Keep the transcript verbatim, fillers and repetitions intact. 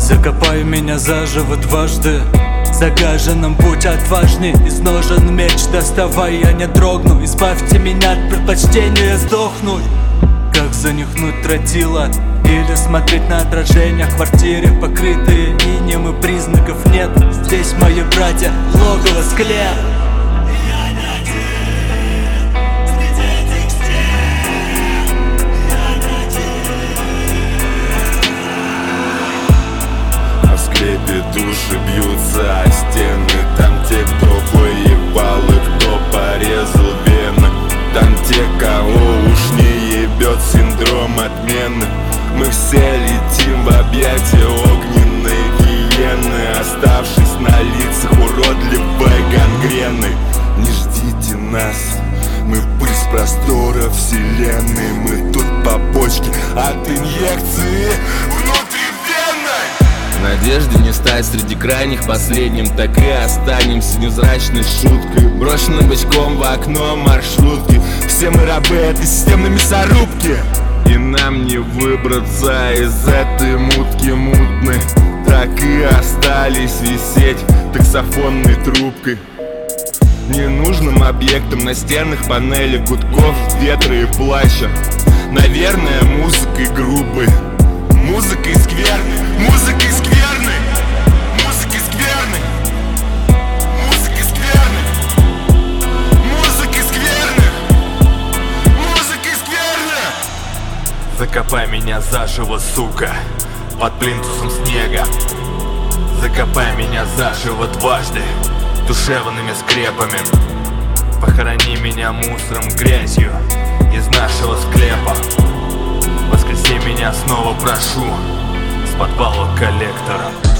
Закопай меня заживо дважды, загаженным путь отважней. Из ножен меч доставай, я не дрогну. Избавьте меня от предпочтения сдохнуть. Как занюхнуть тротила или смотреть на отражение в квартире, покрытые инеем, и признаков нет. Здесь мои братья, логово, склеп. Души бьются о стены. Там те, кто воевал и кто порезал вены. Там те, кого уж не ебет синдром отмены. Мы все летим в объятия огненной гиены, оставшись на лицах уродливой гангрены. Не ждите нас, мы пыль с простора вселенной. Мы тут побочки от инъекции внутривенной. В надежде не стать среди крайних последним, так и останемся невзрачной шуткой, брошенным бочком в окно маршрутки. Все мы рабы этой системной мясорубки, и нам не выбраться из этой мутки мутной. Так и остались висеть таксофонной трубкой, ненужным объектом настенных панелей, гудков, ветра и плаща. Наверное, музыкой грубой, музыкой скверной, музыкой скверной, музыкой скверной, музыкой скверной, музыкой скверной, музыкой скверной. Закопай меня заживо, сука, под плинтусом снега. Закопай меня заживо дважды, душевными скрепами. Похорони меня мусором, грязью из нашего склепа. Воскреси меня снова, прошу, с подвала коллектора.